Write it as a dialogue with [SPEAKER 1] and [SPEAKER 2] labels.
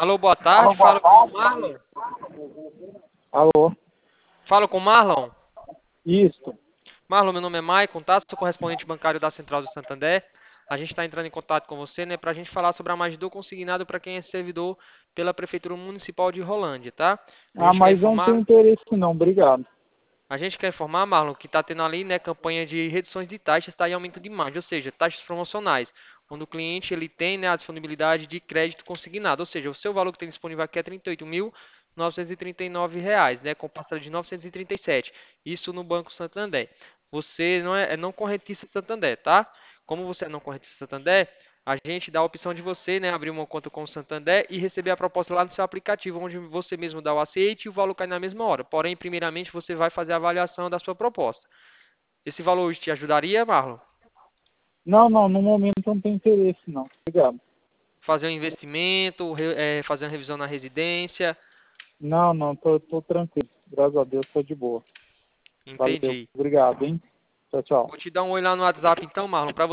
[SPEAKER 1] Alô, boa tarde. Falo com o Marlon.
[SPEAKER 2] Alô?
[SPEAKER 1] Falo com o Marlon.
[SPEAKER 2] Isso.
[SPEAKER 1] Marlon, meu nome é Maicon, tá? Sou correspondente bancário da Central do Santander. A gente está entrando em contato com você, né, para a gente falar sobre a Magidor consignado para quem é servidor pela Prefeitura Municipal de Rolândia, tá? A
[SPEAKER 2] Ah,
[SPEAKER 1] gente quer
[SPEAKER 2] mas eu não
[SPEAKER 1] informar,
[SPEAKER 2] tenho interesse não, obrigado.
[SPEAKER 1] Marlon, que está tendo ali, né, campanha de reduções de taxas, está em aumento de margem, ou seja, taxas promocionais, quando o cliente ele tem, né, a disponibilidade de crédito consignado, ou seja, o seu valor que tem disponível aqui é R$ 38.939, né, com parcela de 937. Isso no Banco Santander. Você é não correntista Santander, tá? Como você é não correntista Santander, a gente dá a opção de você, né, abrir uma conta com o Santander e receber a proposta lá no seu aplicativo, onde você mesmo dá o aceite e o valor cai na mesma hora. Porém, primeiramente, você vai fazer a avaliação da sua proposta. Esse valor hoje te ajudaria, Marlon?
[SPEAKER 2] Não, no momento eu não tenho interesse não, obrigado.
[SPEAKER 1] Fazer um investimento, fazer uma revisão na residência?
[SPEAKER 2] Não, tô tranquilo. Graças a Deus, tô de boa. Valeu,
[SPEAKER 1] Entendi.
[SPEAKER 2] obrigado, hein? Tchau, tchau.
[SPEAKER 1] Vou te dar um oi lá no WhatsApp então, Marlon, para